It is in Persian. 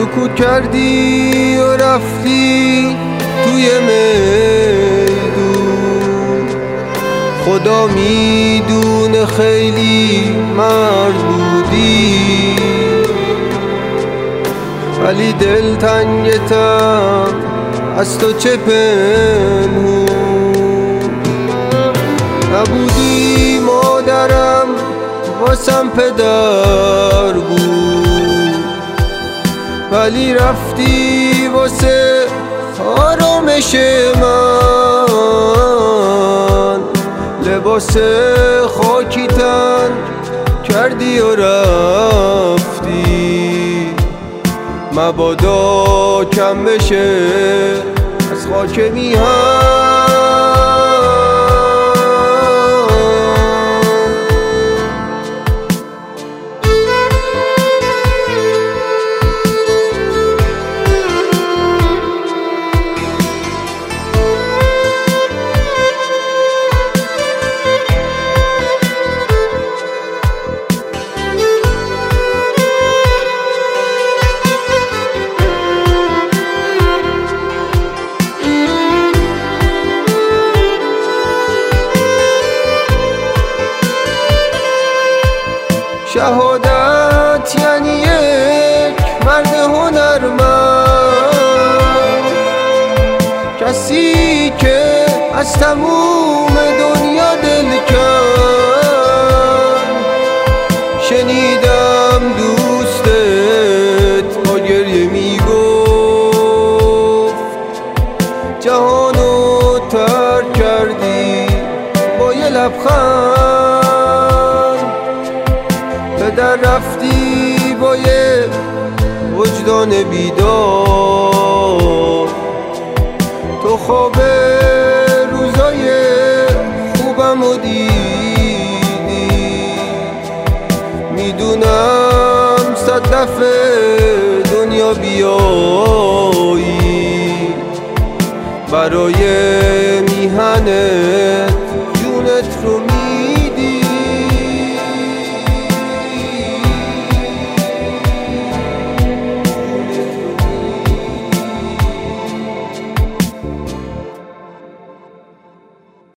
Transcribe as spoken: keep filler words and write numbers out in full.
سکوت کردی و رفتی توی میدون. خدا میدونه خیلی مرد بودی، ولی دلتنگتم از تو چه پنهون. نبودی مادرم واسم پدر بود، ولی رفتی واسه آرامش من. لباس خاکی تن کردی و رفتی، مبادا کم بشه از خاک میهن. شهادت یعنی یک مرد هنرمند، کسی که از تموم دنیا دل کن. شنیدم دوستت با گریه میگفت جهانو ترک کردی با یه لبخند. در رفتی با یه وجدان بیدار، تو خواب روزای خوبم و دیدی. میدونم صد دفعه دنیا بیایی، برای میهنت جونت رو می